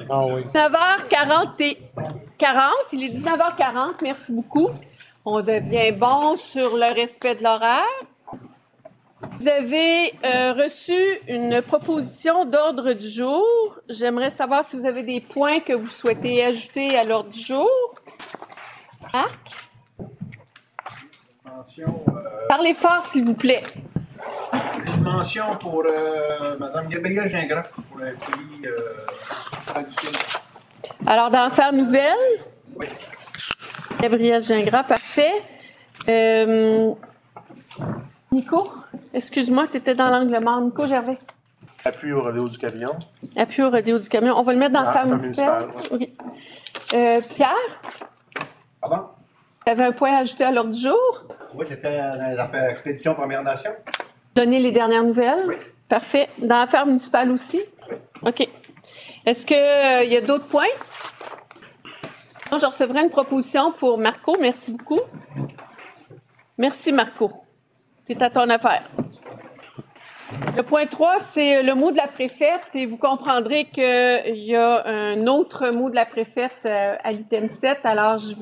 Ah oui. 19h40, il est 19h40, merci beaucoup. On devient bon sur le respect de l'horaire. Vous avez reçu une proposition d'ordre du jour. J'aimerais savoir si vous avez des points que vous souhaitez ajouter à l'ordre du jour. Marc? Parlez fort, s'il vous plaît. Une mention pour Mme Gabrielle Gingras pour un prix Festival du film. Alors, dans Affaires nouvelles, Oui. Gabrielle Gingras, parfait. Nico, excuse-moi, tu étais dans l'angle mort. Nico Gervais. Appui au rodéo du camion. Appui au rodéo du camion. On va le mettre dans Affaires Affaires municipales. municipales, OK. Pierre, Pardon? tu avais un point à ajouter à l'ordre du jour? Oui, c'était dans les affaires expédition Première Nation. Donner les dernières nouvelles? Oui. Parfait. Dans Affaires municipales aussi? Oui. OK. Est-ce qu'il y a d'autres points? Sinon, je recevrai une proposition pour Marco. Merci beaucoup. Merci, Marco. C'est à ton affaire. Le point 3, c'est le mot de la préfète et vous comprendrez qu'il y a un autre mot de la préfète à l'item 7. Alors, je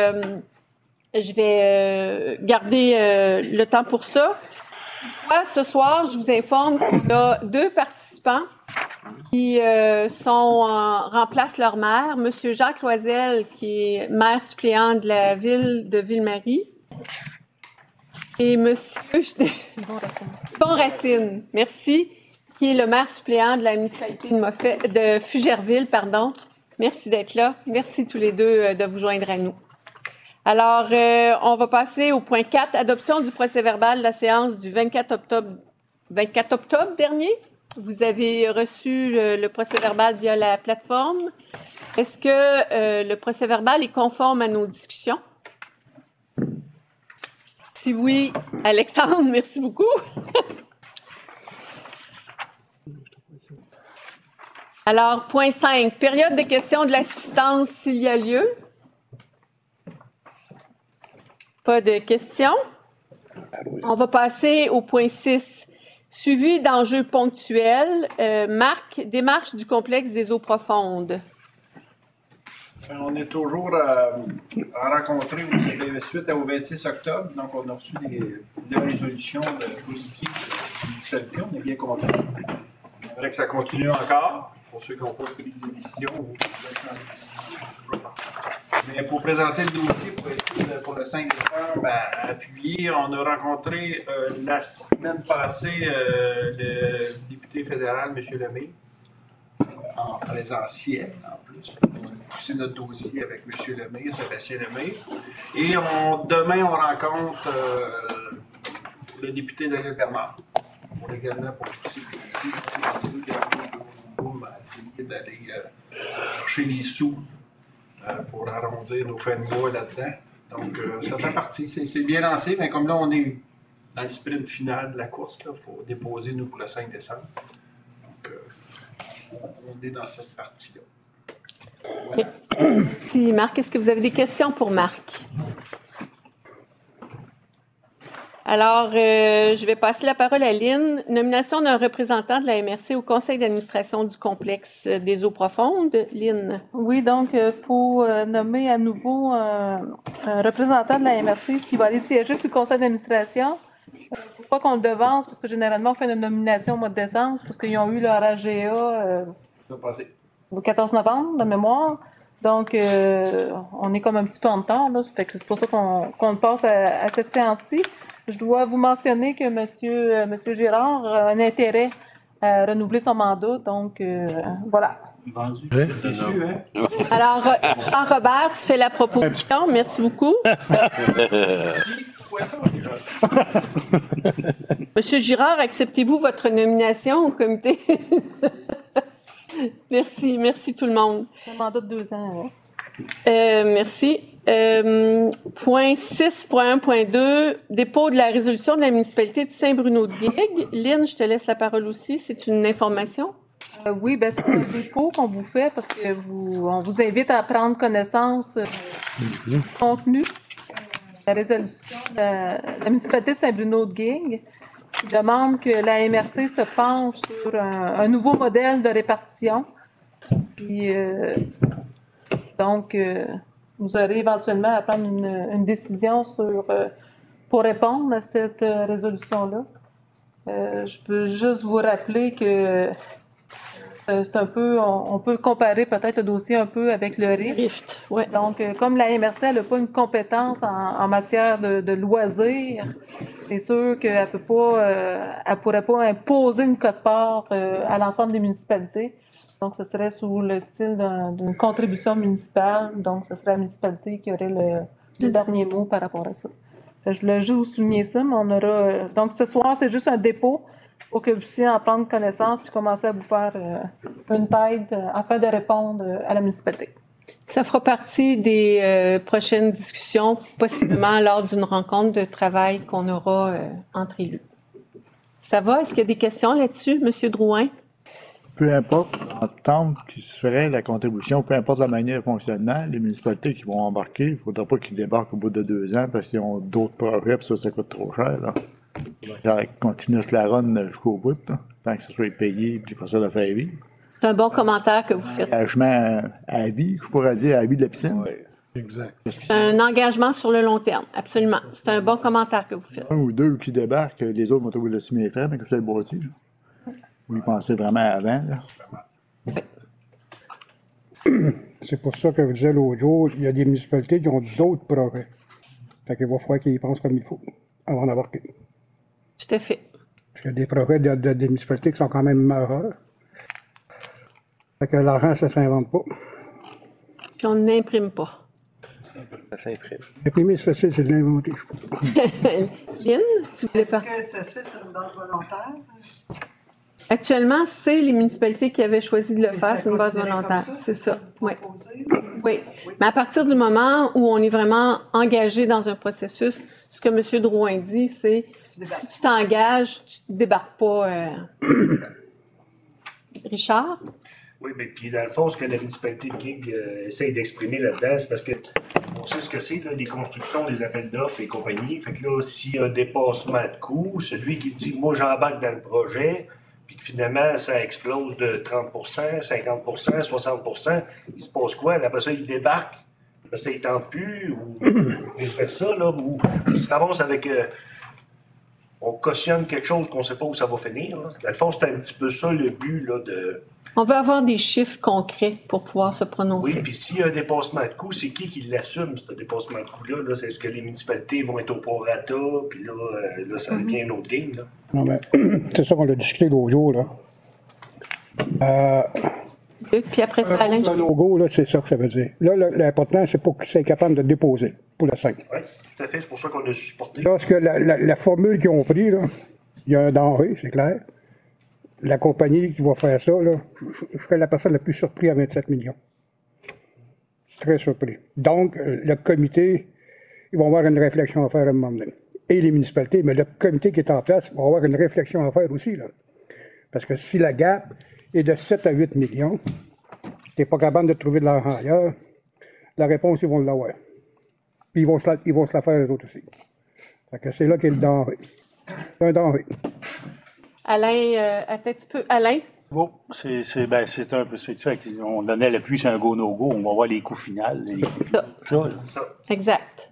vais garder le temps pour ça. Ce soir, je vous informe qu'il y a 2 participants qui remplacent leur maire. Monsieur Jacques Loisel, qui est maire suppléant de la ville de Ville-Marie. Et monsieur Bon Racine, merci, qui est le maire suppléant de la municipalité de Fugerville, pardon. Merci d'être là. Merci tous les deux de vous joindre à nous. Alors, on va passer au point 4, adoption du procès-verbal de la séance du 24 octobre dernier. Vous avez reçu le procès-verbal via la plateforme. Est-ce que le procès-verbal est conforme à nos discussions? Si oui, Alexandre, merci beaucoup. Alors, point 5, période de questions de l'assistance s'il y a lieu. Pas de questions. On va passer au point 6, suivi d'enjeux ponctuels. Marc, démarche du complexe des eaux profondes. On est toujours à rencontrer suite au 26 octobre. Donc, on a reçu des résolutions positives de dissolution. On est bien contents. On aimerait que ça continue encore pour ceux qui n'ont pas pris de décision ou qui veulent changer de décision. Mais pour présenter le dossier pour le 5 décembre à appuyer, on a rencontré la semaine passée le député fédéral, M. Lemay, en présentiel en plus. On a poussé notre dossier avec M. Lemay, Sébastien Lemay. Et demain, on rencontre le député Daniel Bernard également pour pousser le dossier. On va essayer d'aller chercher les sous pour arrondir nos fins de mois là-dedans. Donc, ça fait partie. C'est bien lancé, mais comme là, on est dans le sprint final de la course, il faut déposer, nous, pour le 5 décembre. Donc, on est dans cette partie-là. Voilà. Merci, Marc. Est-ce que vous avez des questions pour Marc? Alors, je vais passer la parole à Lynn. Nomination d'un représentant de la MRC au conseil d'administration du complexe des eaux profondes. Lynn. Oui, donc, il faut nommer à nouveau un représentant de la MRC qui va aller siéger sur le conseil d'administration. Pourquoi qu'on le devance? Parce que généralement, on fait une nomination au mois de décembre, parce qu'ils ont eu leur AGA le 14 novembre, de mémoire. Donc, on est comme un petit peu en retard, là. Fait que c'est pour ça qu'on le passe à cette séance-ci. Je dois vous mentionner que Monsieur Girard a un intérêt à renouveler son mandat. Donc, voilà. Déçu, hein? Alors, Jean-Robert, tu fais la proposition. Merci beaucoup. Monsieur Girard, acceptez-vous votre nomination au comité? Merci tout le monde. C'est un mandat de 2 ans. Hein? Merci. Point 6.1.2, dépôt de la résolution de la municipalité de Saint-Bruno-de-Guigues. Lynn, je te laisse la parole aussi. C'est une information. Oui, ben c'est un dépôt qu'on vous fait parce que on vous invite à prendre connaissance du contenu de la résolution de la municipalité de Saint-Bruno-de-Guigues qui demande que la MRC se penche sur un nouveau modèle de répartition Puis, donc, vous aurez éventuellement à prendre une décision pour répondre à cette résolution-là. Je veux juste vous rappeler que c'est un peu, on peut comparer peut-être le dossier un peu avec le RIFT. Ouais. Donc, comme la MRC n'a pas une compétence en matière de loisirs, c'est sûr qu'elle peut pas, elle pourrait pas imposer une quote-part à l'ensemble des municipalités. Donc, ce serait sous le style d'une contribution municipale. Donc, ce serait la municipalité qui aurait le dernier mot par rapport à ça. Je voulais juste vous souligner ça, mais on aura. Donc, ce soir, c'est juste un dépôt pour que vous puissiez en prendre connaissance puis commencer à vous faire une tête afin de répondre à la municipalité. Ça fera partie des prochaines discussions, possiblement lors d'une rencontre de travail qu'on aura entre élus. Ça va? Est-ce qu'il y a des questions là-dessus, M. Drouin? Peu importe l'entente qui se ferait, la contribution, peu importe la manière de fonctionnement, les municipalités qui vont embarquer, il ne faudra pas qu'ils débarquent au bout de 2 ans parce qu'ils ont d'autres projets, puis ça coûte trop cher. Là. Genre, ils continuent la run jusqu'au bout, là, tant que ce soit payé, puis pas ça de faire vivre. C'est un bon commentaire que vous faites. Engagement à vie, je pourrais dire à vie de la piscine. Oui, exact. C'est un engagement sur le long terme, absolument. C'est un bon commentaire que vous faites. Un ou deux qui débarquent, les autres vont trouver le sumer frais, mais que c'est le bâti. Vous y pensez vraiment avant, là. C'est pour ça que je disais l'autre jour, il y a des municipalités qui ont d'autres projets. Fait qu'il va falloir qu'ils y pensent comme il faut avant d'embarquer. Tout à fait. Parce qu'il y a des projets des municipalités qui sont quand même majeurs. Fait que l'argent, ça s'invente pas. Puis on n'imprime pas. Ça s'imprime. Imprimer, c'est facile, c'est de l'inventer. Lynn, tu voulais Est-ce pas? que ça se fait sur une base volontaire? Actuellement, c'est les municipalités qui avaient choisi de le Mais faire ça sur une base continuerait volontaire. comme ça, C'est ça. Oui. Proposé? Oui. Mais à partir du moment où on est vraiment engagé dans un processus, ce que M. Drouin dit, c'est si tu t'engages, tu ne débarques pas. Richard? Oui, mais puis dans le fond, ce que la municipalité de Gig essaye d'exprimer là-dedans, c'est parce que on sait ce que c'est, là, les constructions, les appels d'offres et compagnie. Fait que là, s'il y a un dépassement de coûts, celui qui dit moi j'embarque dans le projet, puis que finalement ça explose de 30%, 50%, 60%, il se passe quoi? Là, après ça, il débarque, après ça, il tente plus, ou vice-versa, là, ou il se ramasse avec. On cautionne quelque chose qu'on ne sait pas où ça va finir. Là. Dans le fond, c'est un petit peu ça le but là, de. On veut avoir des chiffres concrets pour pouvoir se prononcer. Oui, puis s'il y a un dépassement de coûts, c'est qui l'assume, ce dépassement de coûts-là? Là? Est-ce que les municipalités vont être au prorata, puis là, ça devient un autre game? Là. Non, mais c'est ça qu'on a discuté l'autre jour, là. Luc, puis après ça, Alain, Le logo, là, c'est ça que ça veut dire. Là, l'important, c'est pour que c'est capable de déposer pour le 5. Oui, tout à fait. C'est pour ça qu'on a supporté. Lorsque la formule qu'ils ont pris, là, il y a un denrée, c'est clair. La compagnie qui va faire ça, là, je serais la personne la plus surprise à 27 millions. Très surpris. Donc, le comité, ils vont avoir une réflexion à faire à un moment donné. Et les municipalités, mais le comité qui est en place va avoir une réflexion à faire aussi, là. Parce que si la gap est de 7 à 8 millions, tu n'es pas capable de trouver de l'argent ailleurs, la réponse, ils vont l'avoir. Puis ils vont se la faire les autres aussi. Fait que c'est là qu'est le denrée. C'est un denrée. Alain, attends un petit peu. Alain? Bon, c'est un peu ça. On donnait l'appui sur un go no go, on va voir les coûts finaux. C'est ça. Exact.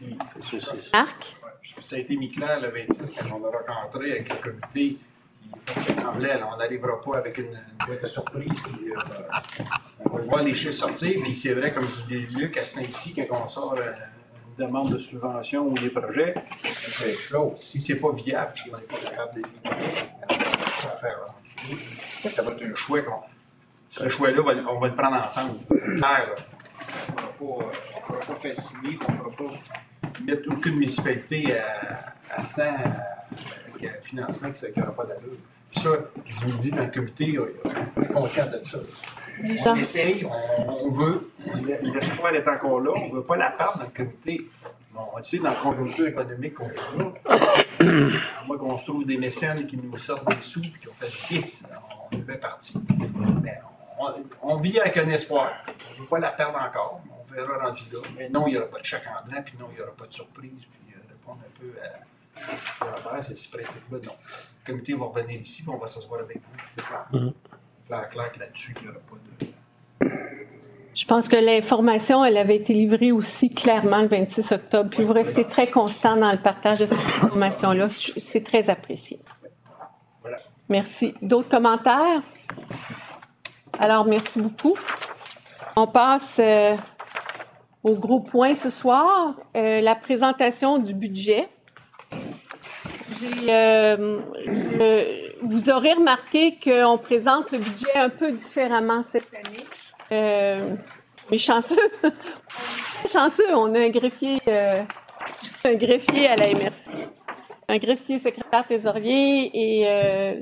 Marc? Ça a été mis clair le 26 quand on a rencontré avec le comité. Il semblait, on n'arrivera pas avec une boîte de surprise. Puis, on va voir les chiffres sortir. Puis c'est vrai, comme dit Luc, à ici, quand on sort une demande de subvention ou des projets, ça explose. Si c'est pas viable, puis on n'est pas capable de faire. Ça va être un choix. Ce choix-là, on va le prendre ensemble. C'est clair. Là. On ne pourra pas faire signer, on ne pourra pas mettre aucune municipalité à 100 avec un financement qui n'aura pas d'allure. Puis ça, je vous le dis, dans le comité, on est conscient de ça. On essaye, on veut, l'espoir est encore là, on ne veut pas la perdre dans le comité. On le sait, dans la conjoncture économique qu'on a, à moins qu'on se trouve des mécènes qui nous sortent des sous et qu'on fait 10, on fait partie. Mais on vit avec un espoir. On ne veut pas la perdre encore. On verra rendu là. Mais non, il n'y aura pas de chèque en blanc, puis non, il n'y aura pas de surprise. Puis répondre un peu à c'est ce principe-là. Non. Le comité va revenir ici, puis on va s'asseoir avec vous. C'est clair. Clair que là-dessus, il n'y aura pas de. Je pense que l'information, elle avait été livrée aussi clairement le 26 octobre. Puis vous restez très constant dans le partage de cette information-là. C'est très apprécié. Voilà. Merci. D'autres commentaires? Alors, merci beaucoup. On passe au gros point ce soir, la présentation du budget. Vous aurez remarqué qu'on présente le budget un peu différemment cette année. Mais chanceux, on a un greffier à la MRC, un greffier secrétaire trésorier, et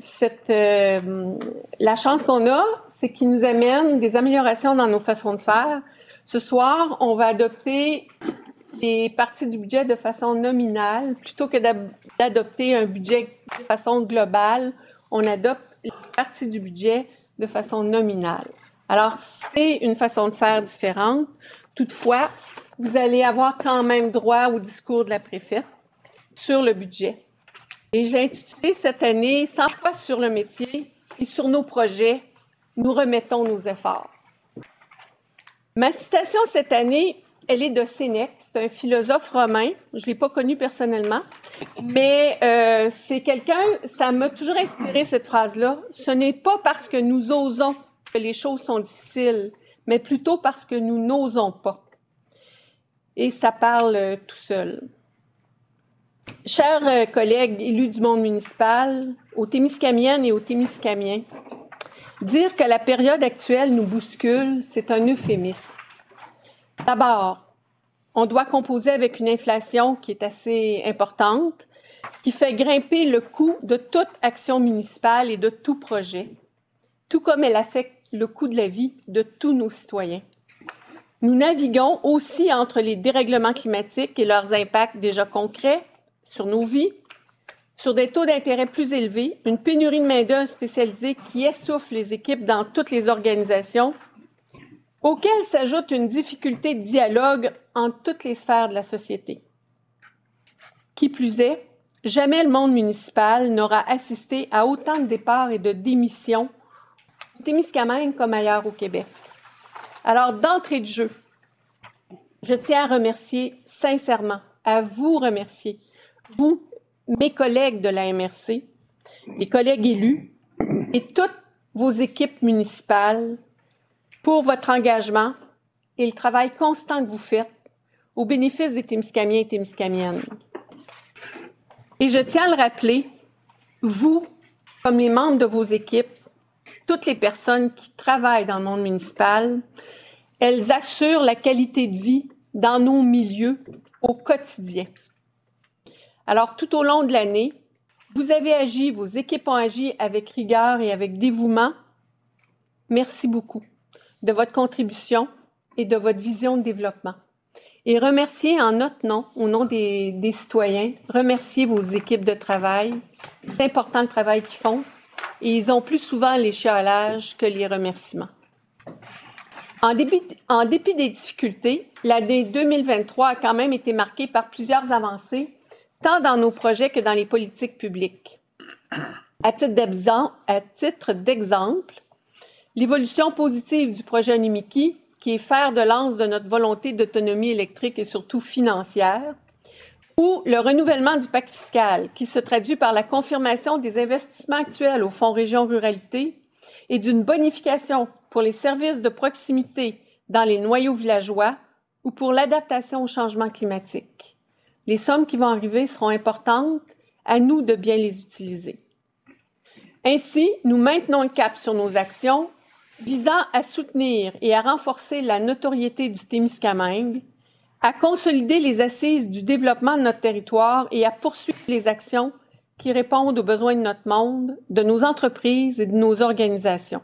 la chance qu'on a, c'est qu'il nous amène des améliorations dans nos façons de faire. Ce soir, on va adopter les parties du budget de façon nominale. Plutôt que d'adopter un budget de façon globale, on adopte les parties du budget de façon nominale. Alors, c'est une façon de faire différente. Toutefois, vous allez avoir quand même droit au discours de la préfète sur le budget. Et je l'ai intitulé cette année « 100 fois sur le métier et sur nos projets, nous remettons nos efforts ». Ma citation cette année, elle est de Sénèque. C'est un philosophe romain. Je ne l'ai pas connu personnellement, mais c'est quelqu'un, ça m'a toujours inspiré cette phrase-là. Ce n'est pas parce que nous osons que les choses sont difficiles, mais plutôt parce que nous n'osons pas. Et ça parle tout seul. Chers collègues élus du monde municipal, aux Témiscamiennes et aux Témiscamiens, dire que la période actuelle nous bouscule, c'est un euphémisme. D'abord, on doit composer avec une inflation qui est assez importante, qui fait grimper le coût de toute action municipale et de tout projet, tout comme elle affecte le coût de la vie de tous nos citoyens. Nous naviguons aussi entre les dérèglements climatiques et leurs impacts déjà concrets sur nos vies, sur des taux d'intérêt plus élevés, une pénurie de main-d'œuvre spécialisée qui essouffle les équipes dans toutes les organisations, auxquelles s'ajoute une difficulté de dialogue entre toutes les sphères de la société. Qui plus est, jamais le monde municipal n'aura assisté à autant de départs et de démissions au Témiscamingue comme ailleurs au Québec. Alors, d'entrée de jeu, je tiens à remercier sincèrement, à vous remercier, vous, mes collègues de la MRC, les collègues élus et toutes vos équipes municipales pour votre engagement et le travail constant que vous faites au bénéfice des Témiscamiens et Témiscamiennes. Et je tiens à le rappeler, vous, comme les membres de vos équipes, toutes les personnes qui travaillent dans le monde municipal, elles assurent la qualité de vie dans nos milieux au quotidien. Alors, tout au long de l'année, vous avez agi, vos équipes ont agi avec rigueur et avec dévouement. Merci beaucoup de votre contribution et de votre vision de développement. Et remercier en notre nom, au nom des citoyens, remercier vos équipes de travail. C'est important le travail qu'ils font et ils ont plus souvent les chiolages que les remerciements. En dépit des difficultés, l'année 2023 a quand même été marquée par plusieurs avancées, tant dans nos projets que dans les politiques publiques. À titre d'exemple, l'évolution positive du projet Onimiki, qui est fer de lance de notre volonté d'autonomie électrique et surtout financière, ou le renouvellement du pacte fiscal, qui se traduit par la confirmation des investissements actuels au Fonds Région Ruralité et d'une bonification pour les services de proximité dans les noyaux villageois ou pour l'adaptation au changement climatique. Les sommes qui vont arriver seront importantes, à nous de bien les utiliser. Ainsi, nous maintenons le cap sur nos actions visant à soutenir et à renforcer la notoriété du Témiscamingue, à consolider les assises du développement de notre territoire et à poursuivre les actions qui répondent aux besoins de notre monde, de nos entreprises et de nos organisations.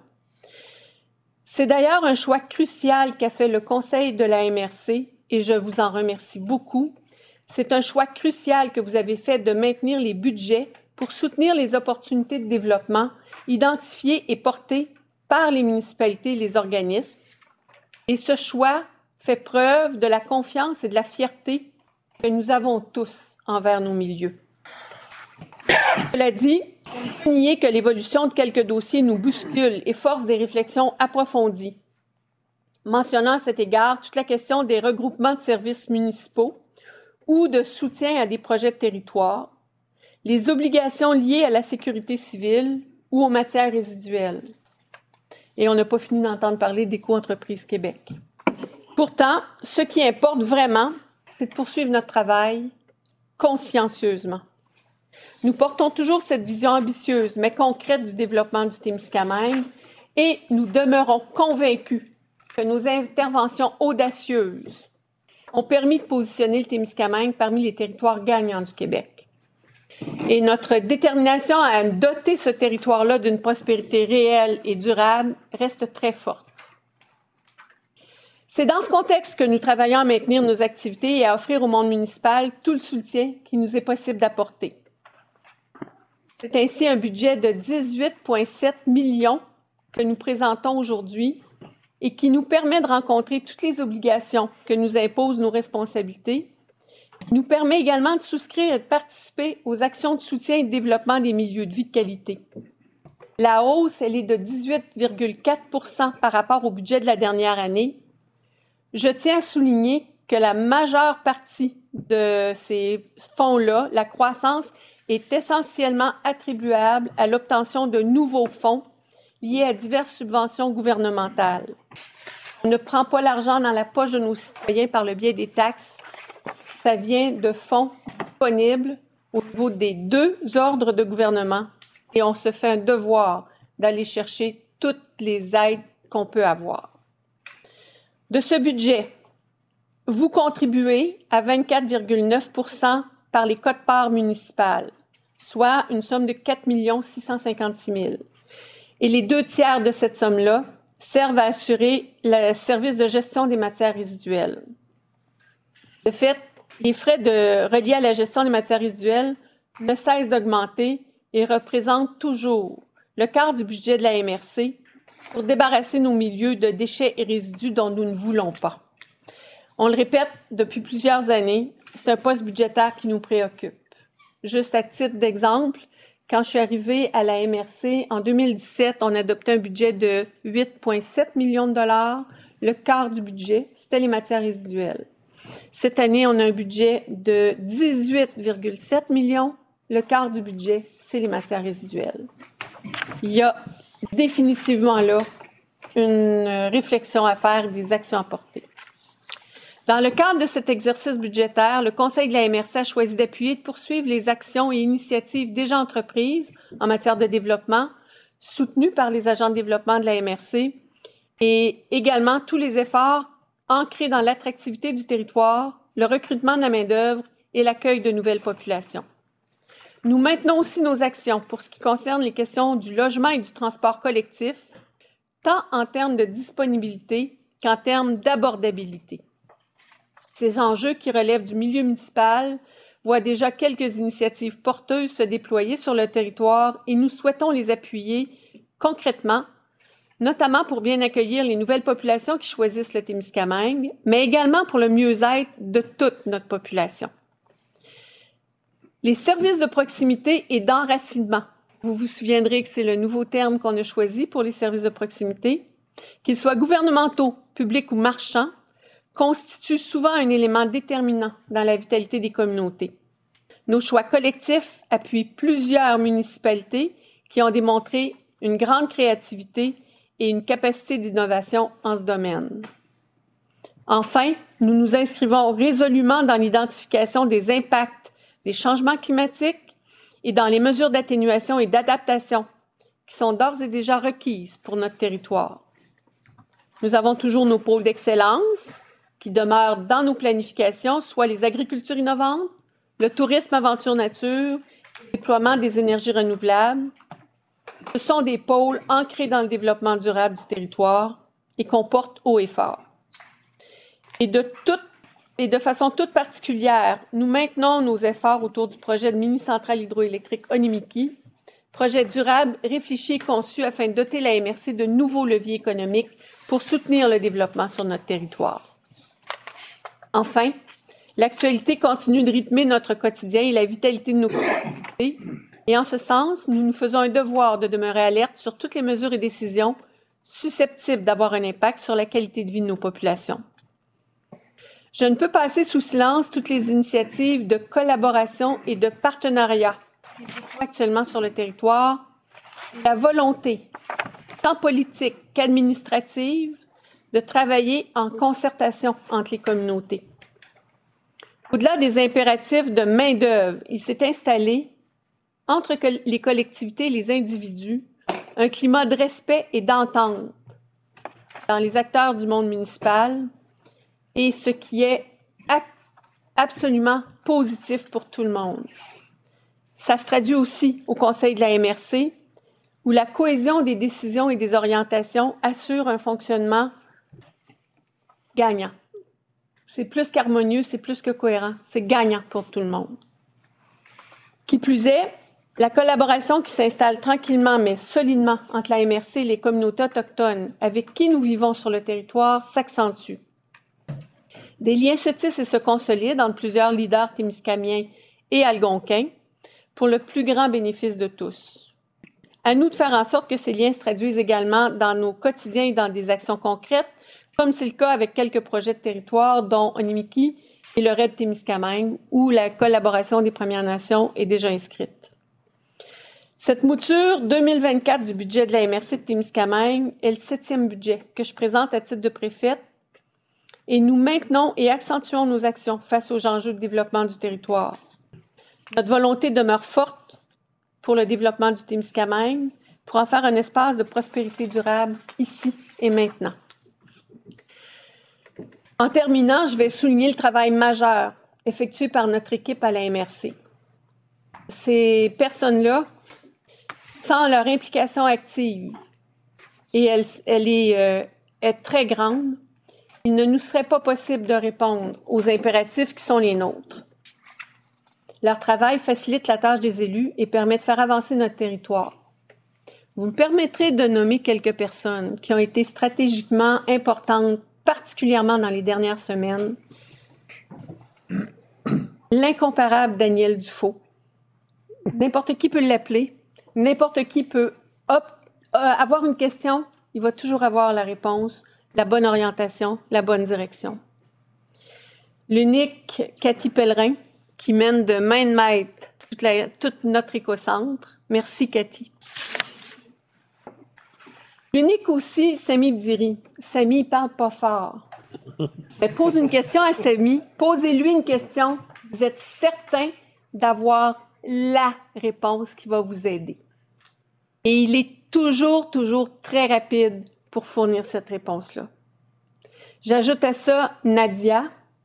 C'est d'ailleurs un choix crucial qu'a fait le Conseil de la MRC et je vous en remercie beaucoup. C'est un choix crucial que vous avez fait de maintenir les budgets pour soutenir les opportunités de développement identifiées et portées par les municipalités et les organismes. Et ce choix fait preuve de la confiance et de la fierté que nous avons tous envers nos milieux. Cela dit, on ne peut nier que l'évolution de quelques dossiers nous bouscule et force des réflexions approfondies. mentionnant à cet égard toute la question des regroupements de services municipaux ou de soutien à des projets de territoire, les obligations liées à la sécurité civile ou aux matières résiduelles. Et on n'a pas fini d'entendre parler d'Éco-entreprise Québec. Pourtant, ce qui importe vraiment, c'est de poursuivre notre travail consciencieusement. Nous portons toujours cette vision ambitieuse mais concrète du développement du Témiscamingue et nous demeurons convaincus que nos interventions audacieuses ont permis de positionner le Témiscamingue parmi les territoires gagnants du Québec. Et notre détermination à doter ce territoire-là d'une prospérité réelle et durable reste très forte. C'est dans ce contexte que nous travaillons à maintenir nos activités et à offrir au monde municipal tout le soutien qu'il nous est possible d'apporter. C'est ainsi un budget de 18,7 millions que nous présentons aujourd'hui et qui nous permet de rencontrer toutes les obligations que nous imposent nos responsabilités. Il nous permet également de souscrire et de participer aux actions de soutien et de développement des milieux de vie de qualité. La hausse, elle est de 18,4 % par rapport au budget de la dernière année. Je tiens à souligner que la majeure partie de ces fonds-là, la croissance, est essentiellement attribuable à l'obtention de nouveaux fonds liés à diverses subventions gouvernementales. On ne prend pas l'argent dans la poche de nos citoyens par le biais des taxes. Ça vient de fonds disponibles au niveau des 2 ordres de gouvernement et on se fait un devoir d'aller chercher toutes les aides qu'on peut avoir. De ce budget, vous contribuez à 24,9 % par les quotes-parts municipales, soit une somme de 4 656 000. Et les 2/3 de cette somme-là servent à assurer le service de gestion des matières résiduelles. De fait, les frais reliés à la gestion des matières résiduelles ne cessent d'augmenter et représentent toujours le quart du budget de la MRC pour débarrasser nos milieux de déchets et résidus dont nous ne voulons pas. On le répète depuis plusieurs années, c'est un poste budgétaire qui nous préoccupe. Juste à titre d'exemple, quand je suis arrivée à la MRC, en 2017, on adoptait un budget de 8,7 millions de dollars. Le quart du budget, c'était les matières résiduelles. Cette année, on a un budget de 18,7 millions. Le quart du budget, c'est les matières résiduelles. Il y a définitivement là une réflexion à faire, des actions à porter. Dans le cadre de cet exercice budgétaire, le Conseil de la MRC a choisi d'appuyer et de poursuivre les actions et initiatives déjà entreprises en matière de développement, soutenues par les agents de développement de la MRC, et également tous les efforts ancrés dans l'attractivité du territoire, le recrutement de la main-d'œuvre et l'accueil de nouvelles populations. Nous maintenons aussi nos actions pour ce qui concerne les questions du logement et du transport collectif, tant en termes de disponibilité qu'en termes d'abordabilité. Ces enjeux qui relèvent du milieu municipal voient déjà quelques initiatives porteuses se déployer sur le territoire et nous souhaitons les appuyer concrètement, notamment pour bien accueillir les nouvelles populations qui choisissent le Témiscamingue, mais également pour le mieux-être de toute notre population. Les services de proximité et d'enracinement. Vous vous souviendrez que c'est le nouveau terme qu'on a choisi pour les services de proximité. Qu'ils soient gouvernementaux, publics ou marchands, constituent souvent un élément déterminant dans la vitalité des communautés. Nos choix collectifs appuient plusieurs municipalités qui ont démontré une grande créativité et une capacité d'innovation en ce domaine. Enfin, nous nous inscrivons résolument dans l'identification des impacts des changements climatiques et dans les mesures d'atténuation et d'adaptation qui sont d'ores et déjà requises pour notre territoire. Nous avons toujours nos pôles d'excellence qui demeurent dans nos planifications, soit les agricultures innovantes, le tourisme aventure nature, le déploiement des énergies renouvelables. Ce sont des pôles ancrés dans le développement durable du territoire et qu'on porte haut et fort. Et de façon toute particulière, nous maintenons nos efforts autour du projet de mini-centrale hydroélectrique Onimiki, projet durable réfléchi et conçu afin de doter la MRC de nouveaux leviers économiques pour soutenir le développement sur notre territoire. Enfin, l'actualité continue de rythmer notre quotidien et la vitalité de nos collectivités. Et en ce sens, nous nous faisons un devoir de demeurer alerte sur toutes les mesures et décisions susceptibles d'avoir un impact sur la qualité de vie de nos populations. Je ne peux passer sous silence toutes les initiatives de collaboration et de partenariat qui sont actuellement sur le territoire, la volonté, tant politique qu'administrative, de travailler en concertation entre les communautés. Au-delà des impératifs de main-d'œuvre, il s'est installé entre les collectivités et les individus un climat de respect et d'entente dans les acteurs du monde municipal et ce qui est absolument positif pour tout le monde. Ça se traduit aussi au Conseil de la MRC, où la cohésion des décisions et des orientations assure un fonctionnement gagnant. C'est plus qu'harmonieux, c'est plus que cohérent, c'est gagnant pour tout le monde. Qui plus est, la collaboration qui s'installe tranquillement mais solidement entre la MRC et les communautés autochtones avec qui nous vivons sur le territoire s'accentue. Des liens se tissent et se consolident entre plusieurs leaders témiscamiens et algonquins pour le plus grand bénéfice de tous. À nous de faire en sorte que ces liens se traduisent également dans nos quotidiens et dans des actions concrètes, comme c'est le cas avec quelques projets de territoire, dont Onimiki et le RAID Témiscamingue, où la collaboration des Premières Nations est déjà inscrite. Cette mouture 2024 du budget de la MRC de Témiscamingue est le 7e budget que je présente à titre de préfète et nous maintenons et accentuons nos actions face aux enjeux de développement du territoire. Notre volonté demeure forte pour le développement du Témiscamingue, pour en faire un espace de prospérité durable ici et maintenant. En terminant, je vais souligner le travail majeur effectué par notre équipe à la MRC. Ces personnes-là, sans leur implication active, et elle est très grande, il ne nous serait pas possible de répondre aux impératifs qui sont les nôtres. Leur travail facilite la tâche des élus et permet de faire avancer notre territoire. Vous me permettrez de nommer quelques personnes qui ont été stratégiquement importantes, particulièrement dans les dernières semaines. L'incomparable Daniel Dufault. N'importe qui peut l'appeler, n'importe qui peut avoir une question, il va toujours avoir la réponse, la bonne orientation, la bonne direction. L'unique Cathy Pellerin, qui mène de main de maître tout notre écocentre. Merci, Cathy. L'unique aussi, Samy Bdiri. Samy, il parle pas fort. Mais pose une question à Samy. Posez-lui une question. Vous êtes certain d'avoir la réponse qui va vous aider. Et il est toujours très rapide pour fournir cette réponse-là. J'ajoute à ça Nadia,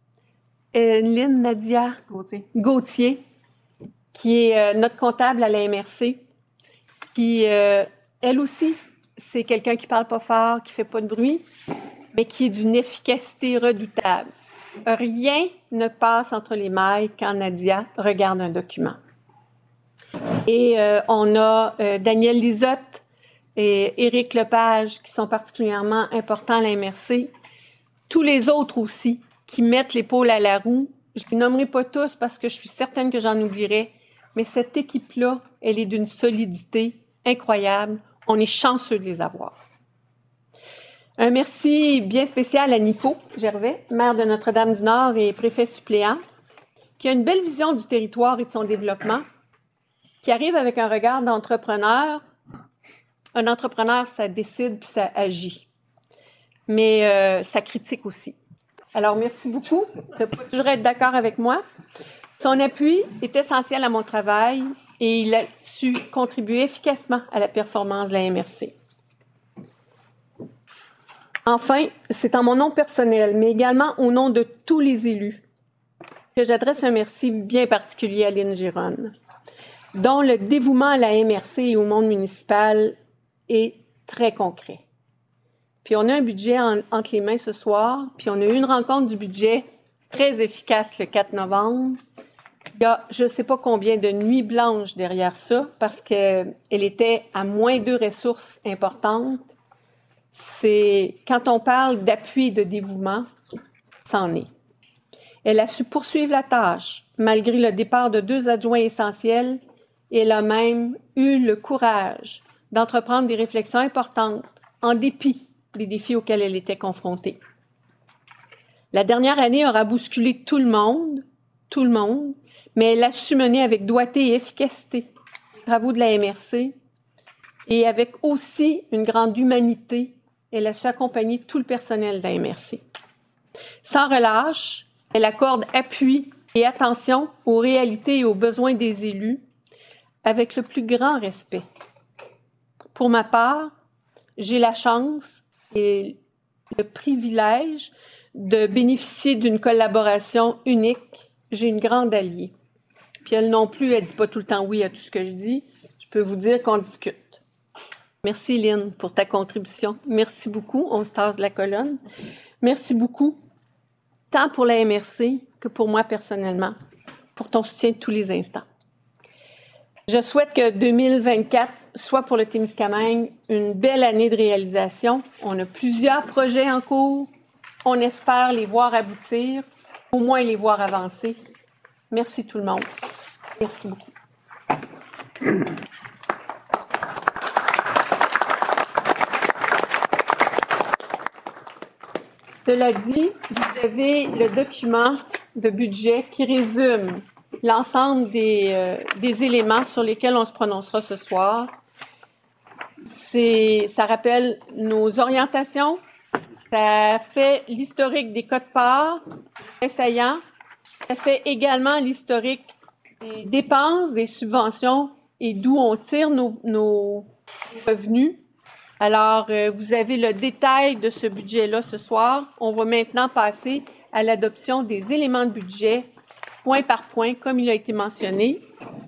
Nadia Gauthier, qui est notre comptable à la MRC, qui, elle aussi, c'est quelqu'un qui parle pas fort, qui fait pas de bruit, mais qui est d'une efficacité redoutable. Rien ne passe entre les mailles quand Nadia regarde un document. Et on a Daniel Lisotte et Éric Lepage qui sont particulièrement importants à la MRC. Tous les autres aussi qui mettent l'épaule à la roue. Je ne les nommerai pas tous parce que je suis certaine que j'en oublierai, mais cette équipe-là, elle est d'une solidité incroyable. On est chanceux de les avoir. Un merci bien spécial à Nico Gervais, maire de Notre-Dame-du-Nord et préfet suppléant, qui a une belle vision du territoire et de son développement, qui arrive avec un regard d'entrepreneur. Un entrepreneur, ça décide puis ça agit. Mais ça critique aussi. Alors, merci beaucoup de pas toujours être d'accord avec moi. Son appui est essentiel à mon travail et il a su contribuer efficacement à la performance de la MRC. Enfin, c'est en mon nom personnel, mais également au nom de tous les élus, que j'adresse un merci bien particulier à Lynne Gironne, dont le dévouement à la MRC et au monde municipal est très concret. Puis on a un budget entre les mains ce soir, puis on a eu une rencontre du budget très efficace le 4 novembre. Il y a je ne sais pas combien de nuits blanches derrière ça, parce qu'elle était à moins 2 ressources importantes. C'est quand on parle d'appui et de dévouement, c'en est. Elle a su poursuivre la tâche, malgré le départ de 2 adjoints essentiels, et elle a même eu le courage d'entreprendre des réflexions importantes en dépit des défis auxquels elle était confrontée. La dernière année aura bousculé tout le monde, mais elle a su mener avec doigté et efficacité les travaux de la MRC et avec aussi une grande humanité, elle a su accompagner tout le personnel de la MRC. Sans relâche, elle accorde appui et attention aux réalités et aux besoins des élus avec le plus grand respect. Pour ma part, j'ai la chance et le privilège de bénéficier d'une collaboration unique. J'ai une grande alliée. Puis elle non plus, elle dit pas tout le temps oui à tout ce que je dis. Je peux vous dire qu'on discute. Merci Lynn pour ta contribution. Merci beaucoup. On se tasse de la colonne. Merci beaucoup, tant pour la MRC que pour moi personnellement, pour ton soutien de tous les instants. Je souhaite que 2024 soit pour le Témiscamingue une belle année de réalisation. On a plusieurs projets en cours. On espère les voir aboutir, au moins les voir avancer. Merci tout le monde. Merci beaucoup. Cela dit, vous avez le document de budget qui résume l'ensemble des éléments sur lesquels on se prononcera ce soir. Ça rappelle nos orientations, ça fait l'historique des codes-parts saillants, ça fait également l'historique des dépenses, des subventions et d'où on tire nos revenus. Alors, vous avez le détail de ce budget-là ce soir. On va maintenant passer à l'adoption des éléments de budget, point par point, comme il a été mentionné.